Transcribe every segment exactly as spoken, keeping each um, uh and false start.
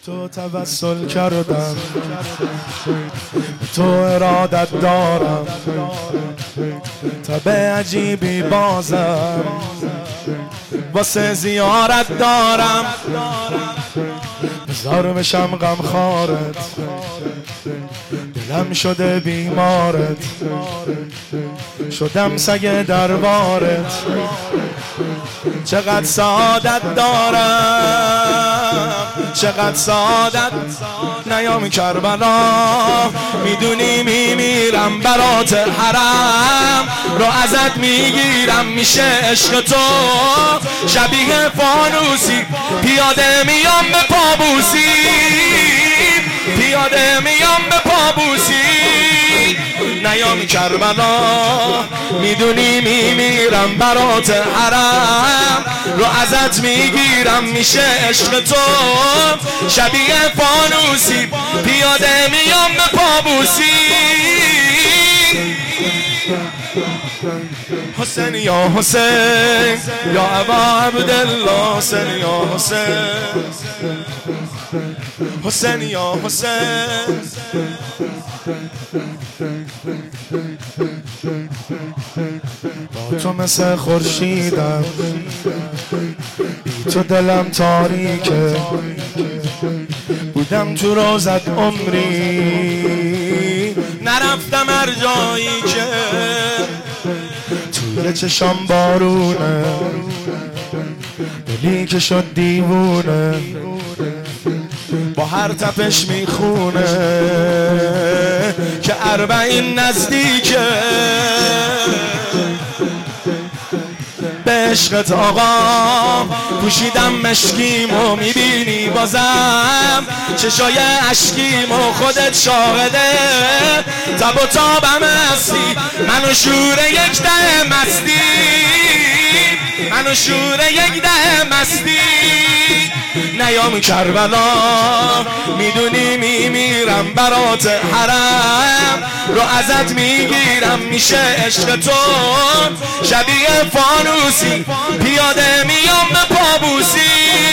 تو توسل کردم، تو ارادت دارم، تب عجیبی بازم واسه زیارت دارم. بزار بشم غم خارت، دلم شده بیمارت، شدم سگ دربارت. چقدر سعادت دارم، چقدر سعادت. نیام کربلا میدونی میمیرم برات، حرم رو ازت میگیرم میشه عشق تو. شبیه فانوسی پیاده میام به پابوسی، پیاده میام به پابوسی. نیام کربلا میدونی میمیرم برات، حرم رو ازت میگیرم میشه عشق تو. شبیه فانوسی پیاده میام به پابوسی. حسین یا حسین یا ابا عبدالله، حسین یا حسین، حسین یا حسین. با تو مثل خورشیدم، بی تو دلم تاریکه. بودم تو روزت عمری، نرفتم هر جایی که توی چشام بارونه. دلی که شد دیوونه، با هر تپش میخونه که اربعین نزدیکه. به عشقت آقا پوشیدم مشکیمو، میبینی بازم چشای اشکیمو، خودت شاهده. تب و تابم هستی، منو شور یک ده مستی، منو شور یک ده مستی. نیام کربلا میدونی میمیرم برات، حرم رو ازت میگیرم میشه عشق تو. شبیه فانوسی پیاده میام به پابوسی.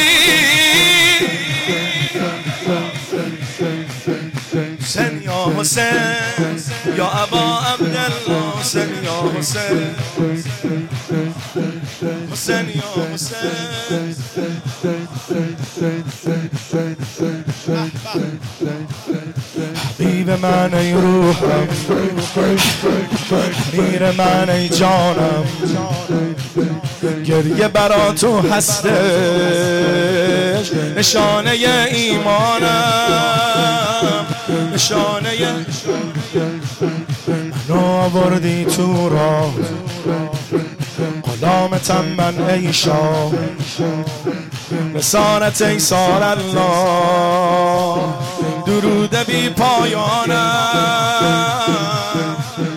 حسین یا حسین یا ابا عبدالله، حسین یا حسین، حسین یا حسین. حبیب من ای روحم، میر من ای جانم. گریه برا تو هستش نشانه ایمانم، نشانه. منو آوردی تو راه، غلامتم من ای شاه. رسالت ای سار الله، درود بی پایانم.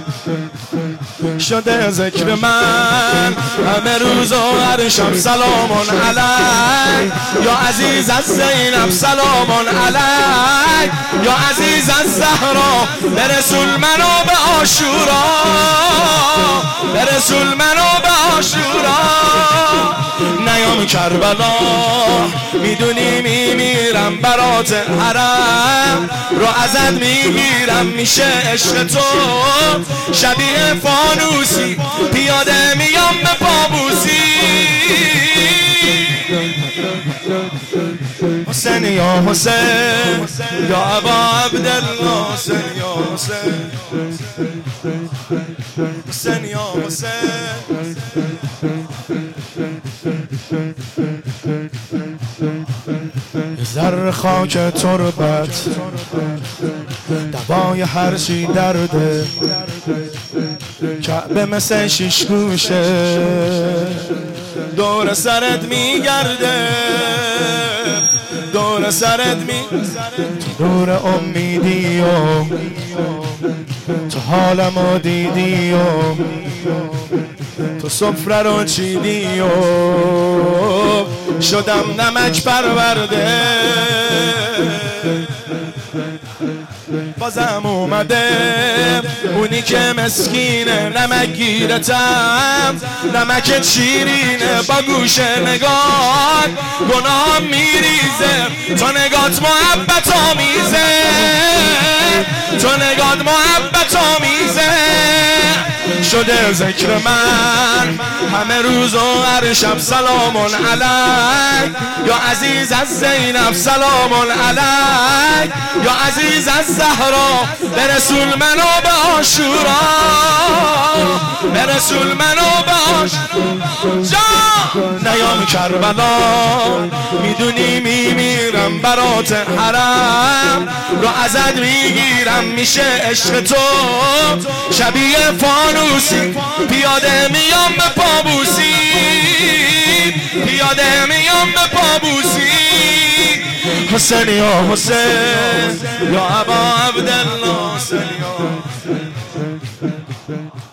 شده ذکر من همه روز و هر شب. سلامون علیک یا عزیز از زینب، سلامون علیک یا عزیز از زهرا. برسول منو به عاشورا، برسول منو به عاشورا. نیام کربلا میدونی میمیرم برات، حرم رو ازت میگیرم میشه عشق تو. شبیه فانوسی پیاده میام به پابوسی. حسین یا حسین یا ابا عبدالله، حسین یا حسین، حسین یا حسین. زر خاک تربت دوای هر چی درده. کعبه مثل شیش گوشه دور سرت میگرده، دور سرت می دور امیدی و تو حالمو دیدی و تو سفره رو چیدی و شدم نمک پرورده. بازم اومده اونی که مسکینه نمک گیرتم نمک شیرینه با گوش نگاه گناه میریزه تو نگات محبت آمیزه تو نگات محبت آمیزه شده ذکر من همه روز و هر شب سلامون علیک یا عزیز از زینب سلامون علیک یا عزیز از زهرا برسول منو به عاشورا برسول منو به عاشورا جا نیام کربلا میدونی میمیرم برات حرم رو ازت میگیرم میشه عشق تو شبیه فانوسی پیاده میام به پابوسی پیاده میام به پابوسی حسین یا حسین یا ابا عبدالله حسین یا